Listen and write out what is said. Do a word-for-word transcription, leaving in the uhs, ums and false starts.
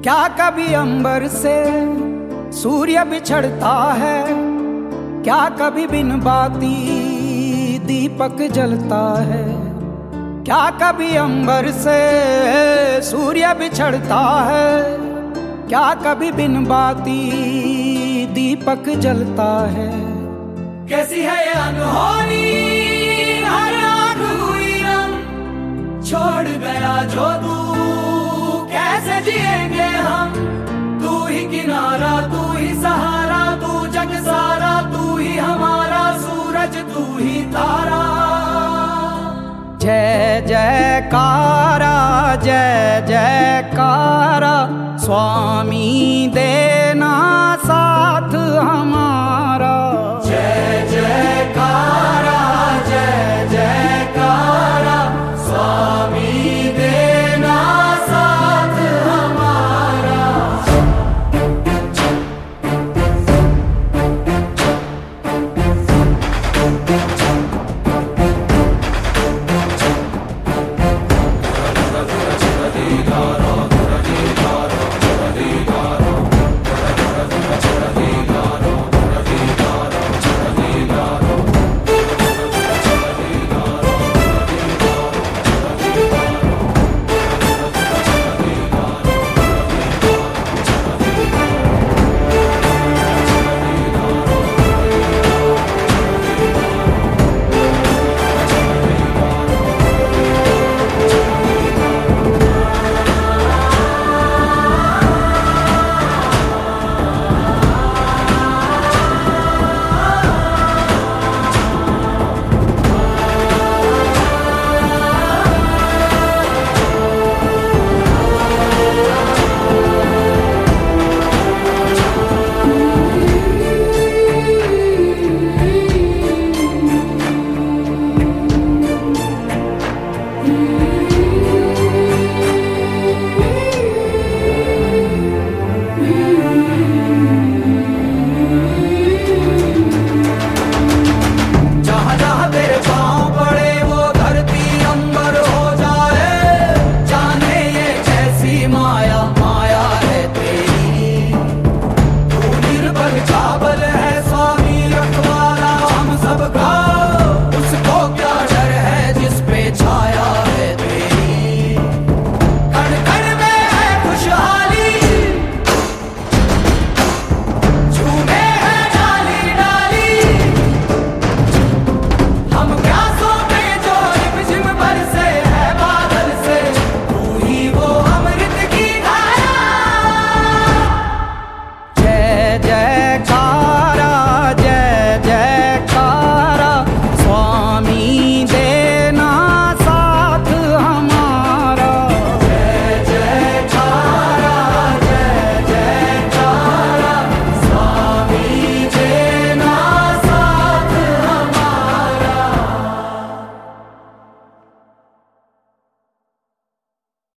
क्या कभी अंबर से सूर्य बिछड़ता है, क्या कभी बिन बाती दीपक जलता है। क्या कभी अंबर से सूर्य बिछड़ता है, क्या कभी बिन बाती दीपक जलता है। कैसी है ये अनहोनी हर आँख हुई रंग, छोड़ गया जो तू कैसे जिएंगे हम। तू ही किनारा, तू ही सहारा, तू जग सारा, तू ही हमारा सूरज, तू ही तारा। जय जयकारा जय जयकारा, स्वामी देना साथ हमारा।